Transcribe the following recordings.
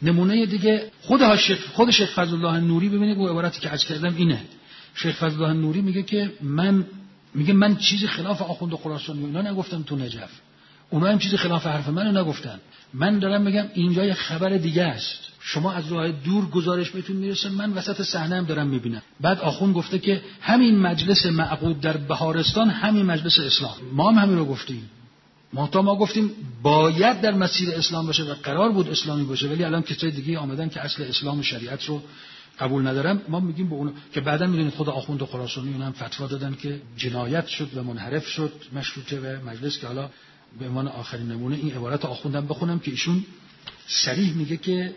نمونه دیگه خود شیخ فضل الله نوری، ببینید اون عبارتی که عرض کردم اینه. شیخ فضل الله نوری میگه که من چیزی خلاف آخوند خراسانی اینا نگفتم تو نجف، اونا هم چیزی خلاف حرف منو نگفتن. من دارم میگم اینجا یه خبر دیگه است، شما از راه دور گزارش بهتون میرسه، من وسط صحنه هم دارم میبینم. بعد آخوند گفته که همین مجلس معقود در بهارستان همین مجلس اسلام، ما هم همین رو گفتیم. ما گفتیم باید در مسیر اسلام باشه و قرار بود اسلامی باشه، ولی الان کسای دیگه آمدن که اصل اسلام و شریعت رو قبول ندارن. ما میگیم به اون که بعدا میدونید خود آخوند خراسانی اونم فتوا دادن که جنایت شد و منحرف شد مشروطه و مجلس، که حالا به عنوان آخرین نمونه این عبارت آخوندم بخونم که ایشون صریح میگه که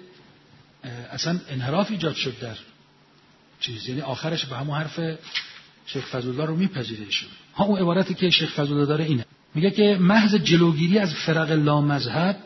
اصلا انحراف ایجاد شد در چیز، یعنی آخرش به همون حرف شیخ فضل الله رو میپذیره ایشون. اون عبارتی که شیخ فضل الله داره اینه، میگه که محض جلوگیری از فرق لامذهب،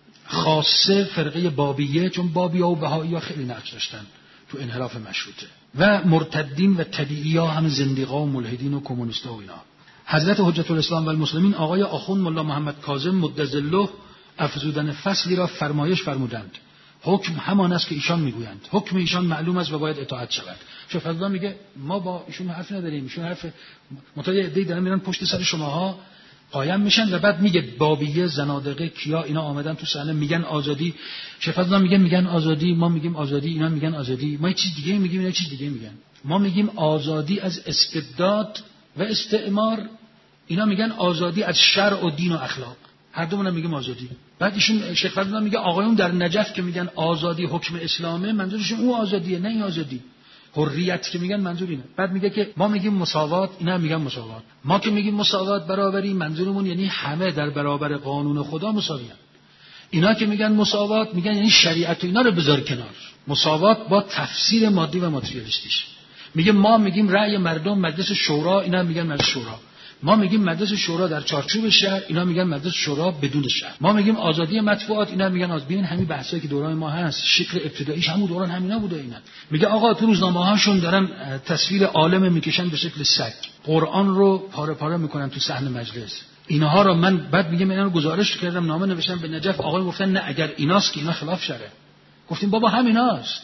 خاصه فرقه بابیه، چون بابی‌ها و بهائی‌ها خیلی نقش داشتن تو انحراف مشروطه، و مرتدین و طبیعی‌ها هم زندیقا و ملحدین و کمونیست‌ها و اینا. حضرت حجت الاسلام و المسلمین آقای آخوند ملا محمد کاظم مدظله افزودن فصلی را فرمایش فرمودند. حکم همان است که ایشان میگویند، حکم ایشان معلوم است و باید اطاعت شود. شیخ فضل الله میگه ما با ایشون حرف نداریم، ایشون حرف متأیید عده‌ای دارن میرن پشت سر شماها قایم میشن و بعد میگه بابیه، زنادقه، کیا اینا آمدن تو صحنه میگن آزادی. شیخ فضل الله میگن آزادی، ما میگیم آزادی، اینا میگن آزادی، ما چیز دیگه میگیم، اینا چیز دیگه میگن. ما میگیم آزادی از استبداد و استعمار، اینا میگن آزادی از شرع و دین و اخلاق، هر دومون میگیم آزادی. بعد ایشون شیخ فضل الله میگه آقایون در نجف که میگن آزادی حکم اسلامه، منظورشون اون آزادیه، نه این آزادی. حریت که میگن منظور اینه. بعد میگه که ما میگیم مساوات، اینا میگن مساوات. ما که میگیم مساوات، برابری، منظورمون یعنی همه در برابر قانون خدا مساویان. اینا که میگن مساوات میگن یعنی شریعت و اینا رو بذار کنار. مساوات با تفسیر مادی و ماتریالیستیش. میگه ما میگیم رأی مردم مجلس شورا، اینا میگن مجلس شورا. ما میگیم مجلس شورا در چارچوب شهر، اینا میگن مجلس شورا بدون شهر. ما میگیم آزادی مطبوعات، اینا میگن ببین همین بحثایی که دوران ما هست، شکل ابتداییش همون دوران همینا بوده. اینا میگه آقا تو روزنامه‌هاشون دارن تصویر عالم میکشن به شکل سگ، قرآن رو پاره پاره میکنن تو صحن مجلس. اینها رو من بعد میگم اینا رو گزارش کردم، نامه نوشتم به نجف، آقا گفتن نه اگر ایناست که اینا خلاف شرعه. گفتیم بابا همیناست.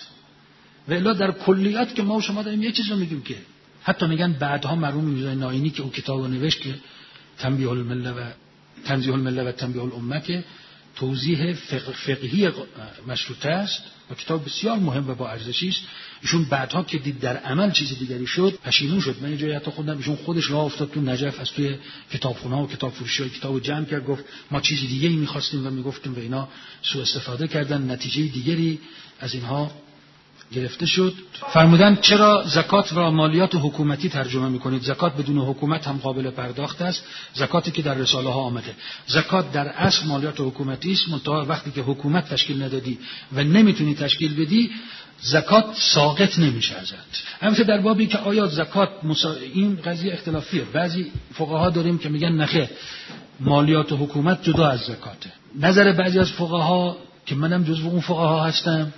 و الا در کلیات که ما و شما داریم یه چیز رو میگیم که حتی میگن بعدها مرحوم میرزا ناینی که اون کتابو نوشت که تنبیه المله و تنزیه المله و تنبیه الامه، که توضیح فقهی مشروطه است و کتاب بسیار مهم و با ارزشی است. ایشون بعدها که دید در عمل چیز دیگری شد پشیمون شد. من یه جایی حتی خوندم ایشون خودش راه افتاد تو نجف، از توی کتابخونه‌ها و کتاب فروشی‌ها کتابو جمع کرد، گفت ما چیز دیگه‌ای می‌خواستیم و میگفتیم و اینا سوء استفاده کردن، نتیجه دیگری از اینها گرفته شد. فرمودن چرا زکات و مالیات حکومتی ترجمه میکنید؟ زکات بدون حکومت هم قابل پرداخت است، زکاتی که در رساله ها آمده. زکات در اصل مالیات حکومتی است، منتها وقتی که حکومت تشکیل ندادی و نمیتونی تشکیل بدی، زکات ساقط نمیشه ازت. البته در بابی که آیا زکات این قضیه اختلافیه. بعضی فقها داریم که میگن نخیر، مالیات حکومت جدا از زکاته. نظر بعضی از فقها که منم جزو اون فقها هستم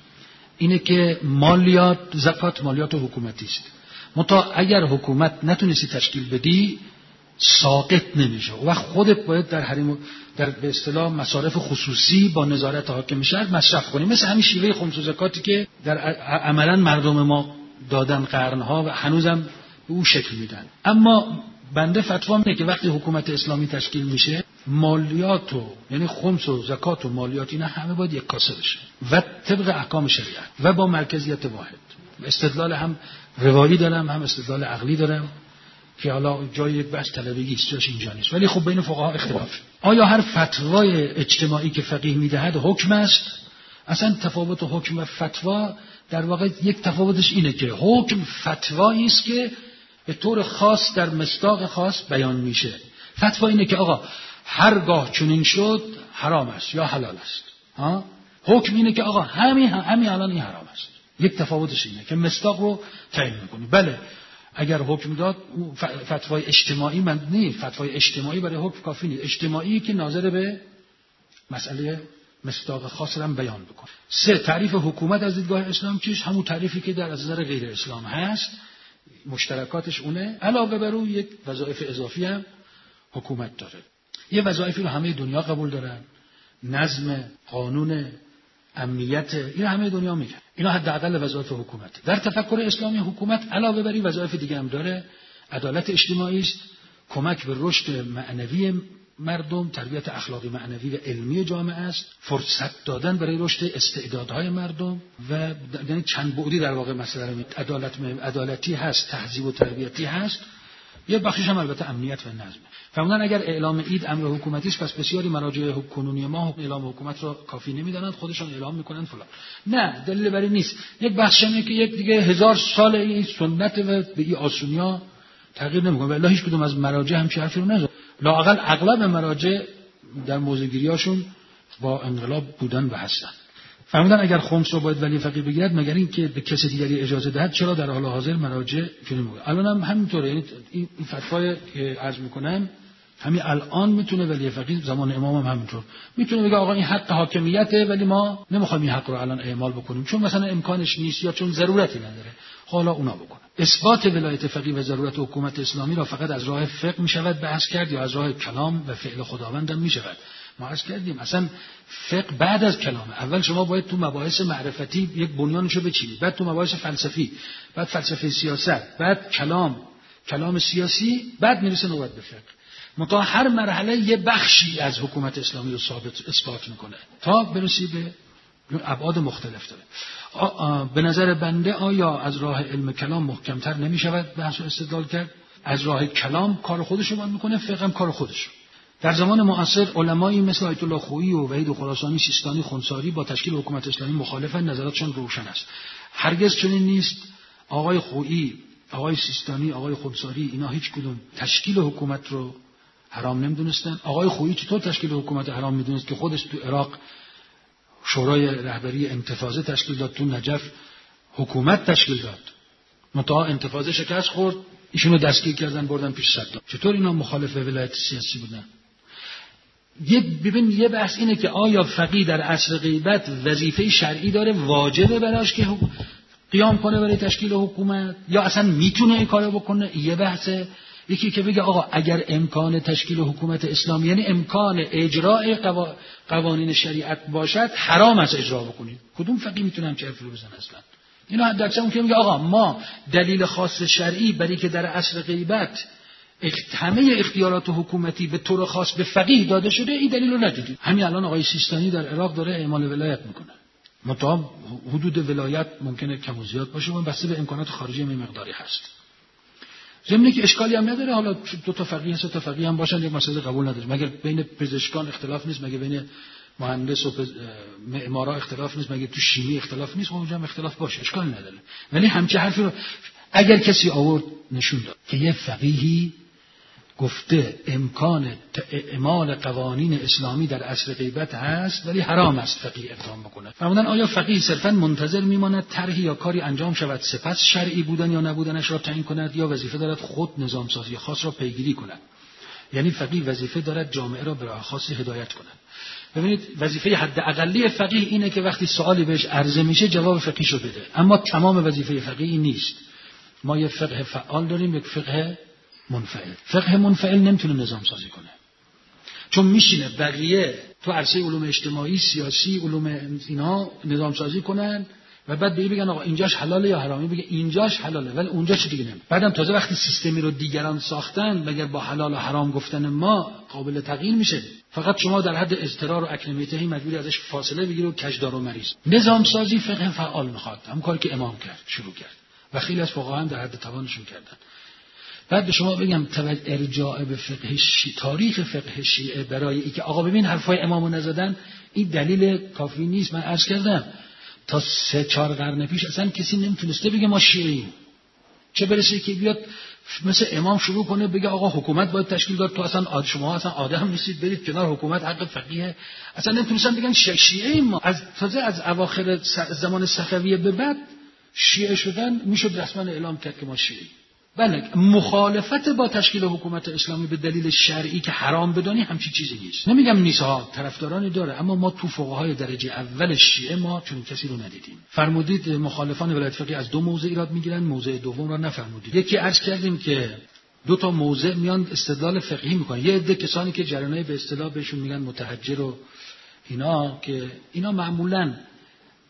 اینه که زکات مالیات حکومتی است. منتها اگر حکومت نتونستی تشکیل بدی ساقط نمیشه و خودت باید در به اصطلاح مصارف خصوصی با نظارت حاکم شهر مصرف کنی، مثل همین شیوه خمس و زکاتی که در عملا مردم ما دادن قرنها و هنوزم به او شکل میدن. اما بنده فتوا میده که وقتی حکومت اسلامی تشکیل میشه، مالیات یعنی خمس و زکات و مالیات اینا همه باید یک کاسه بشه و طبق احکام شریعت و با مرکزیت واحد. استدلال هم روایی دارم هم استدلال عقلی دارم که حالا جای یک بحث طلبگی است، جاش اینجا نیست، ولی خب بین فقها اختلاف. آیا هر فتوای اجتماعی که فقیه میدهد حکم است؟ اصلا تفاوت حکم و فتوا در واقع یک تفاوتش اینه که حکم فتوایی است که به طور خاص در مصداق خاص بیان میشه. فتوا اینه که آقا هرگاه چنین شد حرام است یا حلال است. حکم اینه که آقا همین الان این حرام است. یک تفاوتش اینه که مصداق رو تعیین میکنی. بله اگر حکم داد فتوای اجتماعی فتوای اجتماعی برای حکم کافی نیست. اجتماعی که ناظر به مسئله مصداق خاص هم بیان بکنه. 3. تعریف حکومت از دیدگاه اسلام چیست؟ همون تعریفی که در نظر غیر اسلام هست، مشترکاتش اونه. علاوه بر اون یک وظایف اضافی هم حکومت داره. یه وظایفی رو همه دنیا قبول دارن، نظم، قانون، امنیت، اینا همه دنیا میگن. اینا حداقل وظایف حکومت. در تفکر اسلامی حکومت علاوه بر این وظایف دیگه هم داره. عدالت اجتماعی است، کمک به رشد معنوی مردم، تربیت اخلاقی معنوی و علمی جامعه است، فرصت دادن برای رشد استعدادهای مردم و یعنی چند بعدی در واقع مسئله عدالتی هست، تهذیب و تربیتی هست، یه بخشش هم البته امنیت و نظم. فرمودن اگر اعلام عید امر حکومتی است، پس بسیاری مراجع کنونی ما اعلام حکومت را کافی نمی‌دانند، خودشان اعلام می‌کنند فلان. نه، دلیل بر این نیست. یک بخش اینه که یک دیگه 1000 سال این سنت و به این آسونیا تغییر نمی‌کنه. والله هیچ کدوم از مراجع هم چه حرفی رو نزد. لااقل اغلب مراجع در موضع‌گیری‌هاشون با انقلاب بودن و هستن. فرمودن اگر خمس رو باید ولی فقیه بگیرد مگر این که به کسی دیگری اجازه دهد، چرا در حال حاضر مراجع چنین میگه؟ الان هم همینطوره. یعنی این فتوای که عرض میکنم همین الان میتونه ولی فقیه، زمان امام هم همینطور میتونه بگه آقا این حق حاکمیته ولی ما نمیخوایم این حق رو الان اعمال بکنیم چون مثلا امکانش نیست یا چون ضرورتی نداره، حالا اونا بکنه. اثبات ولایت فقیه و ضرورت حکومت اسلامی را فقط از راه فقه میشود بحث کرد یا از راه کلام و فعل خداوند هم میشود؟ ما عرض کردیم اصلا فقه بعد از کلامه. اول شما باید تو مباحث معرفتی یک بنیانشو بچینید، بعد تو مباحث فلسفی، بعد فلسفه سیاست، بعد کلام سیاسی، بعد میرسه نوبت به فقه. منتها هر مرحله یه بخشی از حکومت اسلامی رو اثبات میکنه تا برسی به ابعاد مختلف داره. به نظر بنده آیا از راه علم کلام محکمتر نمیشود بحث و استدلال کرد؟ از راه کلام کار خودش رو میکنه، فقه هم کار خودش. در زمان معاصر علمایی مثل آیت الله خویی و وحید خراسانی، سیستانی، خنساری با تشکیل حکومت اسلامی مخالفن، نظراتشون روشن است. هرگز چنین نیست. آقای خویی، آقای سیستانی، آقای خنساری اینا هیچ کدوم تشکیل حکومت رو حرام نمیدونستن. آقای خویی چطور تشکیل حکومت حرام میدونست که خودش تو عراق شورای رهبری انتفاضه تشکیل داد، تو نجف حکومت تشکیل داد، منتها انتفاضه شکست خورد، ایشونو دستگیر کردن بردن پیش صدام. چطور اینا مخالف ولایت سیاسی بودن؟ ببین یه بحث اینه که آیا فقیه در عصر غیبت وظیفه شرعی داره، واجبه براش که قیام کنه برای تشکیل حکومت، یا اصلا میتونه این کارو بکنه؟ یه بحثه. یکی که بگه آقا اگر امکان تشکیل حکومت اسلامی یعنی امکان اجراء قوانین شریعت باشد، حرام است اجرا بکنید. کدوم فقیه میتونه همچین حرفی رو بزنه اصلا؟ اینا حداکثر اون که میگه آقا ما دلیل خاص شرعی برای که در عصر غیبت همه اختیارات حکومتی به طور خاص به فقیه داده شده، این دلیل رو ندیدیم. همین الان آقای سیستانی در عراق داره اعمال ولایت میکنه. منتها حدود ولایت ممکنه کم و زیاد باشه و بسته به امکانات خارجی هم مقداری هست. ضمن که اشکالی هم نداره حالا دو تا فقیه سه تا فقیه هم باشن، یک مسئله قبول نداره. مگر بین پزشکان اختلاف نیست؟ مگر بین مهندس و معمارا اختلاف نیست؟ مگر تو شیمی اختلاف نیست؟ اونجا هم اختلاف باشه، اشکالی نداره. ولی همچه حرفی رو اگر کسی آورد نشون داد که یه فقیهی گفته امکان اعمال قوانین اسلامی در عصر غیبت هست ولی حرام است فقیه اقدام بکنه، فرمودن آیا فقیه صرفا منتظر میماند طرحی یا کاری انجام شود سپس شرعی بودن یا نبودنش را تعیین کند، یا وظیفه دارد خود نظام سازی خاص را پیگیری کند؟ یعنی فقیه وظیفه دارد جامعه را به راه خاصی هدایت کند. ببینید وظیفه حد اقلی فقیه اینه که وقتی سوالی بهش عرضه میشه جواب فقیه‌شو بده، اما تمام وظیفه فقیه نیست. ما یک فقه فعال داریم، یک فقه منفعل. فقه منفعل نمیتونه نظام سازی کنه، چون میشینه بقیه تو عرصه علوم اجتماعی، سیاسی، علوم اینا نظام سازی کنن و بعد بگن آقا اینجاش حلاله یا حرامی، بگه اینجاش حلاله ولی اونجا چه دیگه نمیشه. بعدم تازه وقتی سیستمی رو دیگران ساختن مگر با حلال و حرام گفتن ما قابل تغییر میشه؟ فقط شما در حد اضطرار و اکلمیته مجبوری ازش فاصله بگیری و کجدار و مریض. نظام سازی فقه فعال میخواد، هم کاری که امام کرد شروع کرد و خیلی از فقها هم در حد توانشون کردن. بعد به شما بگم ارجاع به فقه تاریخ فقه شیعه برای اینکه آقا ببین حرفای امامو نزدن این دلیل کافی نیست. من عرض کردم تا 3-4 قرن پیش اصلا کسی نمیتونسته بگه ما شیعه‌ایم، چه برسه که بیاد مثل امام شروع کنه بگه آقا حکومت باید تشکیل داد، تو اصلا شما اصلا آدم نیستید برید کنار، حکومت حق فقیه. اصلا نمیتونستن بگن شیعه‌ایم ما. تازه از اواخر زمان صفویه به بعد شیعه شدن میشد رسما اعلام کرد که ما شیعه‌ایم. بله مخالفت با تشکیل حکومت اسلامی به دلیل شرعی که حرام بدانی همچی چیزی نیست. نمیگم نیست ها، طرفدارانی داره، اما ما تو فقهای درجه اول شیعه ما چون کسی رو ندیدیم. فرمودید مخالفان ولایت فقیه از 2 موضع ایراد میگیرن، موضع دوم را نفرمودید. یکی عرض کردیم که 2 تا موضع میان استدلال فقهی میکنن. یه عده کسانی که جریانای به اصطلاح بهشون میگن متحجر و اینا، که اینا معمولاً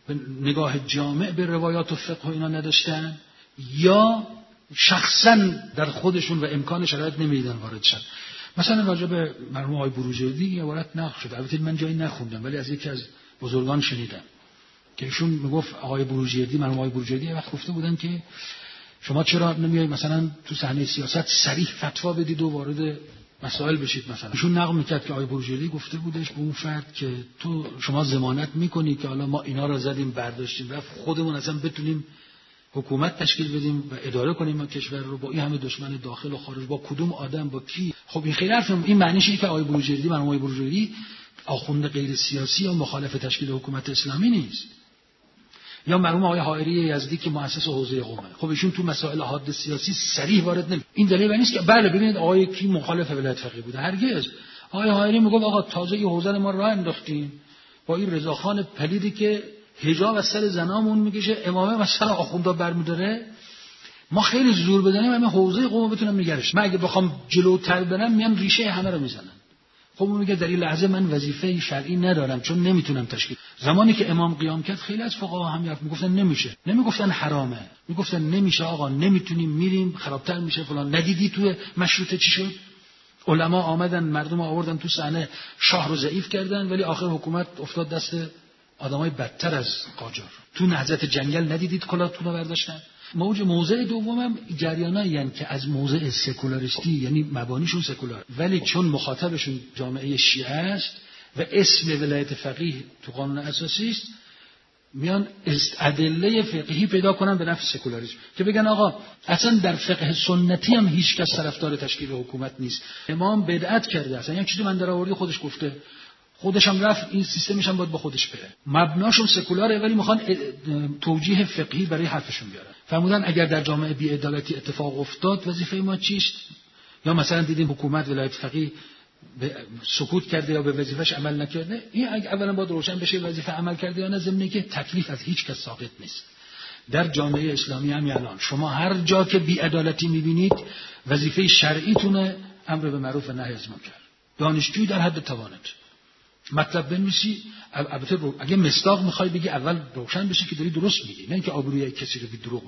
نگاه جامع به روایات و فقه و اینا نداشتن، یا شخصا در خودشون و امکان شرایط نمیدیدن وارد شد. مثلا راجع به مرحوم آقای بروجردی عبارت نقل شد، البته من جایی نخوندم ولی از یکی از بزرگان شنیدم که ایشون میگفت آقای بروجردی، مرحوم آقای بروجردی وقت گفته بودن که شما چرا نمیایید مثلا تو صحنه سیاست صریح فتوا بدید و وارد مسائل بشید. مثلا ایشون نقل میکرد که آقای بروجردی گفته بودش به اون فرد که تو شما ضمانت میکنی که حالا ما اینا رو زدیم برداشتیم رفت خودمون اصلا بتونیم حکومت تشکیل بدیم و اداره کنیم ما کشور رو با این همه دشمن داخل و خارج، با کدوم آدم، با کی؟ خب این خیلی حرف، این معنیش اینه که آقای بروجردی، مرحوم آقای بروجردی آخوند غیر سیاسی یا مخالف تشکیل حکومت اسلامی نیست. یا مرحوم آقای حائری یزدی که مؤسس حوزه قم، خب ایشون تو مسائل حاد سیاسی صریح وارد نمیشه. این دلیل نیست که بله ببینید آقای کی مخالف ولایت فقیه بوده، هرگز. آقای حائری میگه آقا تازه این حوزه ما راه انداختیم با این رضاخان پلیدی که حجاب از سر زنامون میکشه، امامه مثلا آخوندا برمی‌داره، ما خیلی زور بزنیم همین حوزه قم بتونم نگرش. من اگه بخوام جلوتر برم میام ریشه همه رو میزنن. خب اون میگه در این لحظه من وظیفه شرعی ندارم چون نمیتونم تشکیل. زمانی که امام قیام کرد خیلی از فقها هم میگفتن نمیشه، نمیگفتن حرامه، میگفتن نمیشه آقا، نمیتونیم، میریم خرابتر میشه فلان. ندیدی تو مشروطه چی شد؟ علما آمدن مردم آوردن تو صحنه، شاه رو ضعیف کردن ولی آخر حکومت افتاد دست آدمای بدتر از قاجار. تو نهضت جنگل ندیدید کلاتونو برداشتن؟ موضع دومم جریانایی هستند که از موضع سکولاریستی، یعنی مبانیشون سکولار، ولی چون مخاطبشون جامعه شیعه است و اسم ولایت فقیه تو قانون اساسی است، میان ادله فقهی پیدا کنن به نفع سکولاریسم که بگن آقا اصلا در فقه سنتی هم هیچ کس طرفدار تشکیل حکومت نیست، امام بدعت کرده، اصلا یک چیزی من در آوردی خودش گفته، خودش هم رفت، این سیستمش هم باید با خودش بره. مبناشون سکولاره ولی میخوان توجیه فقهی برای حرفشون بیارن. فرمودن اگر در جامعه بی‌عدالتی اتفاق افتاد وظیفه ما چیست؟ یا مثلا دیدیم حکومت ولایت فقیه سکوت کرده یا به وظیفه‌اش عمل نکرده، این اولا باید روشن بشه وظیفه عمل کرده یا نه، ضمن که تکلیف از هیچ کس ساقط نیست. در جامعه اسلامی هم الان شما هر جا که بی‌عدالتی می‌بینید وظیفه شرعیتونه امر به معروف و نهی از منکر. دانشجوی در حد توانت مطلب بنویسی، البته اگه مصداق میخوای بگی اول روشن بشه که داری درست میگی، نه اینکه آبروی کسی رو به دروغ.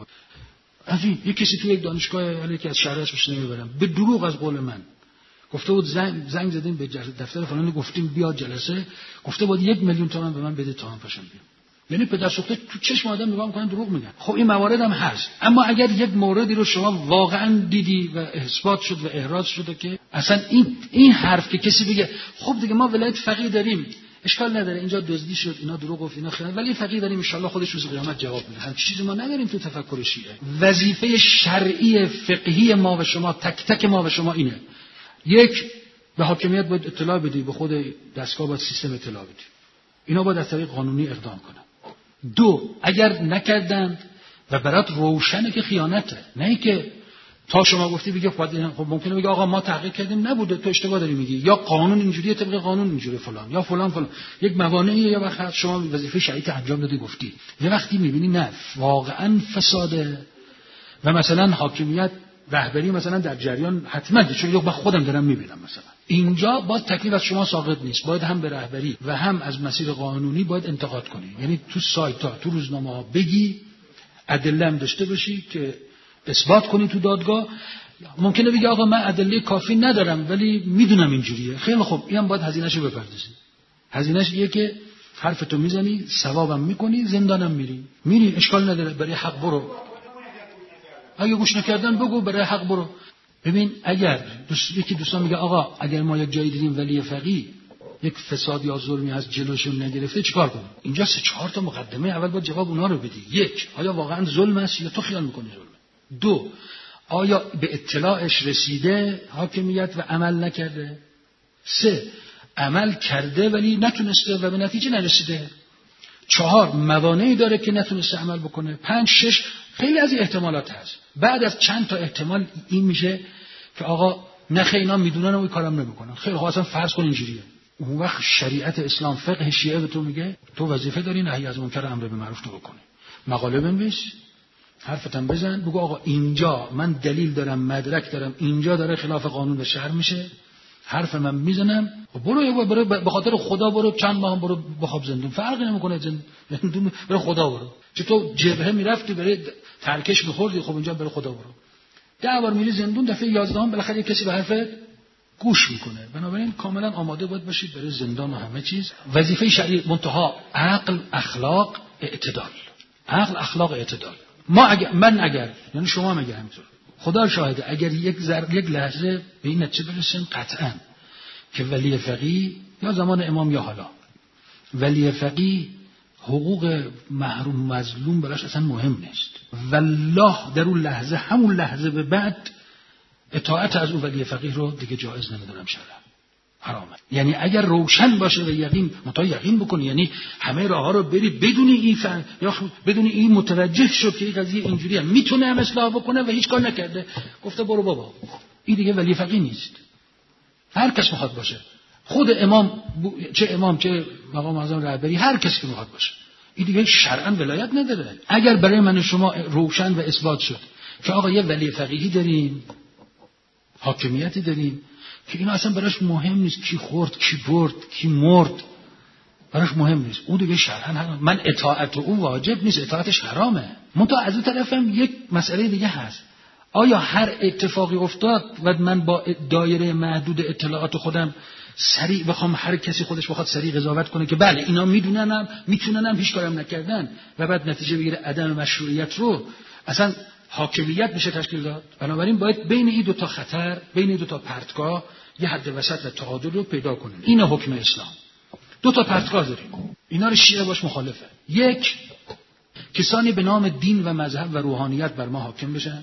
افی یک کسی تو یک دانشگاه حالا که از شهرش بشه نمیبرم به دروغ از قول من گفته بود زنگ زدیم به دفتر فلان گفتیم بیا جلسه، گفته بود 1 میلیون تومان به من بده تا هم پاشم بیام. یعنی پدر سوخته تو چشم آدم نگاه میکنن دروغ میگن. خب این موارد هم هست، اما اگر یک موردی رو شما واقعا دیدی و اثبات شد و احراز شده که اصلا این حرف که کسی بگه خب دیگه ما ولایت فقیه داریم اشکال نداره، اینجا دزدی شد، اینا دروغ گفت، اینا خیانت، ولی فقیه داریم ان شاء الله خودش روز قیامت جواب میده. هم چیزی ما نداریم تو تفکر شیعه. وظیفه شرعی فقهی ما و شما تک تک ما و شما اینه: یک، به حاکمیت باید اطلاع بدی، به خود دستگاه باید سیستم اطلاع بدی، اینا باید از طریق قانونی اقدام کنن. 2، اگر نکردند و برات روشنه که خیانته، نه اینکه تا شما گفتی بگه خب ممکنه بگه آقا ما تحقیق کردیم نبوده تو اشتباه داری میگی، یا قانون اینجوریه طبق قانون اینجوری فلان، یا فلان فلان، یک موانعیه، یا وقت شما وظیفه شرعی انجام دادی گفتی، یه وقتی میبینی نه واقعا فساده و مثلا حاکمیت رهبری مثلا در جریان حتما، چون من خودم دارم میبینم مثلا اینجا باید تکلیف از شما ساقط نیست، باید هم به رهبری و هم از مسیر قانونی باید انتقاد کنی، یعنی تو سایت ها تو روزنامه ها بگی، ادله هم داشته باشی که اثبات کنی تو دادگاه. ممکنه بگی آقا من ادله کافی ندارم ولی میدونم اینجوریه، خیلی خوب، اینم باید هزینه‌شو بپردازی. هزینه‌ش اینه که حرفتو میزنی، ثوابم میکنی، زندانم میری اشکال نداره، برای حق برو. اگه گوش نکردن بگو برای حق برو. ببین اگر یکی دوستان میگه آقا اگر ما یک جایی دیدیم ولی فقیه یک فساد یا ظلمی از جلوشون نگرفته چیکار کنیم؟ اینجا 3-4 تا مقدمه اول باید جواب اونها رو بدی. 1، آیا واقعا ظلم است یا تو خیال میکنی ظلمه؟ 2، آیا به اطلاعش رسیده حاکمیت و عمل نکرده؟ 3، عمل کرده ولی نتونسته و به نتیجه نرسیده. 4، موانعی داره که نتونسته عمل بکنه. 5، 6، خیلی از این احتمالات هست. بعد از چند تا احتمال این میشه که آقا نخه اینا میدونن و این کارم نمیکنن. خیلی خب اصلا فرض کن اینجوریه. اون وقت شریعت اسلام فقه شیعه به تو میگه تو وظیفه داری نهی از منکر امر به معروف تو بکنی. مقاله بنویس، حرفتم بزن، بگو آقا اینجا من دلیل دارم، مدرک دارم، اینجا داره خلاف قانون به شرع میشه، حرف من میزنم، برو به خاطر خدا برو چند ماه برو بخواب زندون، فرقی نمیکنه زندون، برو خدا برو. چه تو جبهه میرفتی برای ترکش میخوردی، خب اونجا برو خدا برو. 10 بار میری زندون، دفعه 11 بالاخره کسی به حرفت گوش میکنه. بنابراین کاملا آماده باید باشید برای زندان و همه چیز. وظیفه شرعی منتها عقل، اخلاق، اعتدال. عقل، اخلاق، اعتدال. اگر یعنی شما میگه همینطور، خدا شاهده، اگر یک لحظه به این نتیجه برسیم قطعا که ولی فقیه یا زمان امام یا حالا ولی فقیه حقوق محروم مظلوم براش اصلا مهم نیست، والله در اون لحظه، همون لحظه به بعد اطاعت از اون ولی فقیه رو دیگه جایز نمیدونم، شرعا حرامه. یعنی اگر روشن باشه و یقین بکنی، یعنی همه راه ها رو بری بدونی این یا بدونی این متوجه شد که این قضیه اینجوریه، میتونه هم اصلاح بکنه و هیچ کار نکرده، گفته برو بابا، این دیگه ولی فقیه نیست. هر کس میخواد باشه، خود امام چه مقام اعظم رهبری، هر کسی که میخواد باشه، این دیگه شرعا ولایت نداره. اگر برای من و شما روشن و اثبات شد که آقا یه ولی فقیهی داریم، حاکمیتی داریم که اینا اصلا براش مهم نیست کی خورد، کی برد، کی مرد، براش مهم نیست، اون دیگه شرعا من اطاعت او واجب نیست، اطاعتش حرامه. منتها از اون طرف هم یک مسئله دیگه هست، آیا هر اتفاقی افتاد و من با دایره محدود اطلاعات خودم سریع بخوام هر کسی خودش بخواد سریع قضاوت کنه که بله اینا میتوننم هیچ کارم نکردن و بعد نتیجه بگیره عدم مشروعیت رو اصلا حاکمیت میشه تشکیل داد؟ بنابراین باید بین این 2 تا خطر، بین این 2 تا پرتگاه یه حد وسط و تعادل رو پیدا کنیم. این حکم اسلام. 2 تا پرتگاه داریم، اینا رو شیعه باش مخالفه. یک، کسانی به نام دین و مذهب و روحانیت بر ما حاکم بشن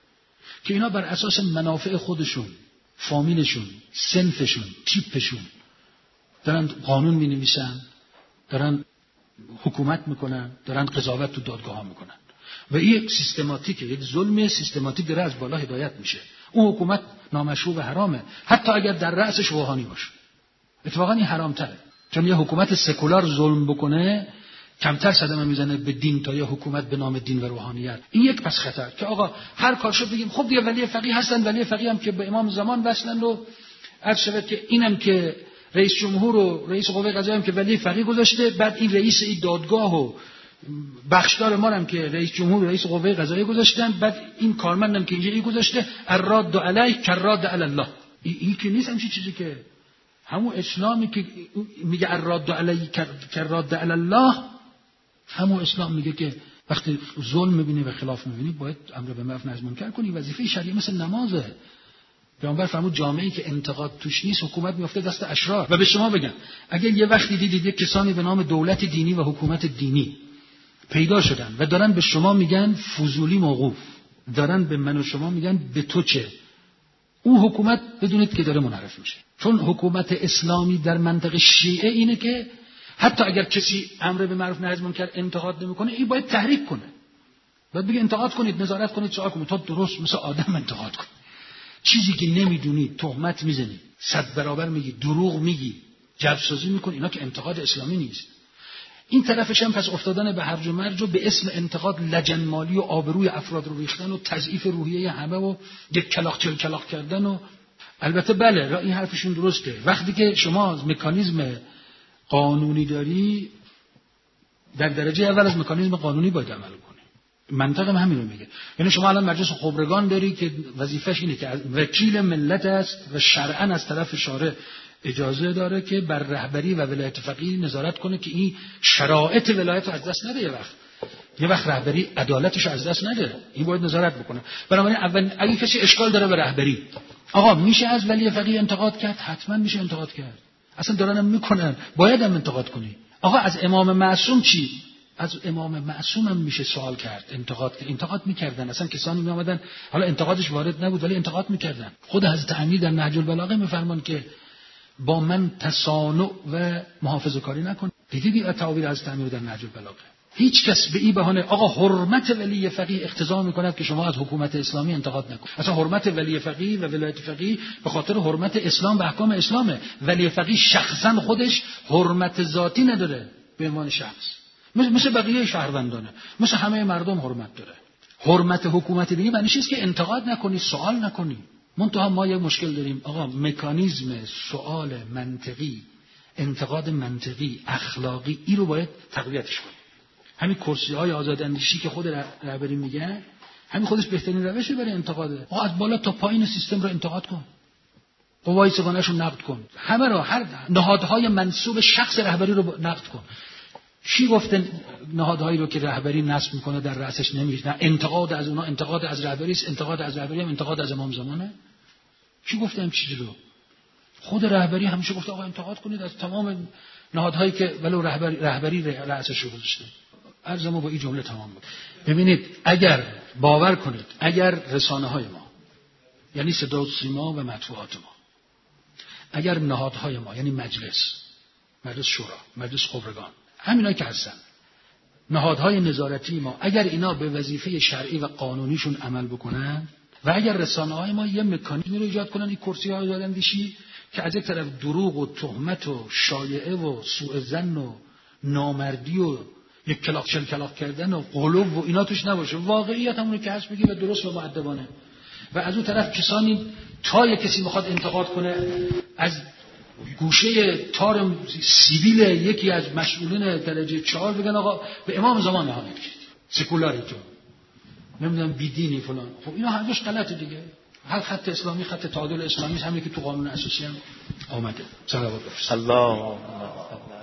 که اینا بر اساس منافع خودشون، فامیلشون، صنفشون، تیپشون دارن قانون می‌نویسن، دارن حکومت میکنن، دارن قضاوت تو دادگاه ها میکنن و این یک سیستماتیکه، یک ظلم سیستماتیک داره از بالا هدایت میشه. اون حکومت نامشروع و حرامه، حتی اگر در رأسش روحانی باشه. اتفاقا این حرامتره، چون یه حکومت سکولار ظلم بکنه کمتر صدمه میزنه به دین تا یه حکومت به نام دین و روحانیت. این یک پس خطر که آقا هر کارشو بگیم خب دیگه ولی فقیه هستن، ولی فقیه هم که به امام زمان وصلن و عرض شود که اینم که رئیس جمهور و رئیس قوه قضاییه هم که ولی فقیه گذاشته، بعد این رئیس این دادگاه و بخشدار ما هم که رئیس جمهور و رئیس قوه قضاییه گذاشتن، بعد این کارمندم که اینجوری گذاشته، الراد علیه کراد علی الله. این که نیست همچین چیزی، که همون اسلامی که میگه الراد علیه کراد علی الله، همون اسلام میگه که وقتی ظلم میبینی و خلاف میبینی باید امر به معروف نهی از منکر کنی. وظیفه شرعی مثل نمازه. پیامبر فرمود جامعه‌ای که انتقاد توش نیست حکومت میفته دست اشرار. و به شما بگم اگر یه وقتی دیدید یک کسانی به نام دولت دینی و حکومت دینی پیدا شدن و دارن به شما میگن فضولی موقوف، دارن به من و شما میگن به تو چه، اون حکومت بدونید که داره منحرف میشه. چون حکومت اسلامی در منطقه شیعه اینه که حتی اگر کسی امر به معروف نهی از منکر انتقاد نمیکنه، این باید تحریک کنه، باید بگه انتقاد کنید، نظارت کنید، سوال کنید تا درست مثل آدم انتقاد کنید. چیزی که نمیدونید تهمت میزنید، 100 برابر میگی، دروغ میگی، جبرسازی میکنی، اینا که انتقاد اسلامی نیست. این طرفش هم پس افتادن به هرج و مرج و به اسم انتقاد لجنمالی و آبروی افراد رو ریختن و تضعیف روحیه همه و یک کلاغ چل کلاغ کردن. و البته بله این حرفشون درسته، وقتی که شما مکانیزم قانونی داری در درجه اول از مکانیزم قانونی باید عمل کنی. منطق هم همین رو میگه. یعنی شما الان مجلس خبرگان داری که وظیفش اینه که وکیل ملت است و شرعاً از طرف شارع اجازه داره که بر رهبری و ولایت فقیه نظارت کنه که این شرایط ولایت رو از دست نده. یه وقت رهبری عدالتش از دست نده، این باید نظارت بکنه. بنابراین اول اگه کسی اشکال داره به رهبری، آقا میشه از ولی فقیه انتقاد کرد؟ حتما میشه انتقاد کرد، اصلا دارن میکنن، باید هم انتقاد کنی. آقا از امام معصوم چی؟ از امام معصوم هم میشه سوال کرد، انتقاد میکردن. اصلا کسانی میآمدن، حالا انتقادش وارد نبود ولی انتقاد میکردن. خود حضرت امیر در نهج البلاغه میفرمان که با من تصانع و محافظه کاری نکن. دیدی تعابیر حضرت امیر در نهج البلاغه؟ هیچ کس به این بهانه آقا حرمت ولی فقیه اقتضا میکند که شما از حکومت اسلامی انتقاد نکن. اصلا حرمت ولی فقیه و ولایت فقیه به خاطر حرمت اسلام و احکام اسلامه. ولی فقیه شخصا خودش حرمت ذاتی نداره به عنوان شخص، مثل بقیه شهروندانه، مثل همه مردم حرمت داره. حرمت حکومت دیگه معنیش است که انتقاد نکنی، سوال نکنی. منتها ما یک مشکل داریم آقا، مکانیزم سوال منطقی، انتقاد منطقی، اخلاقی، این رو باید تقویتش کنیم. همین کرسی‌های آزاداندیشی که خود رهبری میگن، همین خودش بهترین روشه برای انتقاده. آقا از بالا تا پایین سیستم رو انتقاد کن، قوای سگانه‌اش رو نقد کن، همه رو، هر نهادهای منسوب شخص رهبری رو نقد کن. کی گفته نهادهایی رو که رهبری نصب میکنه در رأسش نمیشه؟ نه، انتقاد از اونها انتقاد از رهبری است، انتقاد از رهبری هم انتقاد از امام زمانه. کی گفته این چیزی رو؟ خود رهبری همیشه گفته آقا انتقاد کنید از تمام نهادهایی که ولو رهبری رأسش رو گذاشته. عرض ما با این جمله تمام بود. ببینید اگر باور کنید، اگر رسانه‌های ما یعنی صدا و سیما و مطبوعات ما، اگر نهادهای ما یعنی مجلس شورا، مجلس خبرگان، همینایی که هستن، نهادهای نظارتی ما، اگر اینا به وظیفه شرعی و قانونیشون عمل بکنن و اگر رسانه‌های ما یه مکانیزمی رو ایجاد کنن، این کرسی‌های آزاداندیشی که از یک طرف دروغ و تهمت و شایعه و سوء ظن و نامردی و یک کلاغ چل کلاغ کردن و قلوب و اینا توش نباشه، واقعیت همونو که هست بگی و درست و مؤدبانه. و از اون طرف کسانی تا یک کسی میخواد انتقاد کنه از گوشه تار سیبیل یکی از مسئولین درجه 4 بگن آقا به امام زمان اهانت کردی، سکولاری تو، نمیدونم بیدینی فلان. خب اینا همش غلطه دیگه. هر خط اسلامی خط تعادل اسلامی همین که تو قانون اساسی هم آمده. صلوات الله.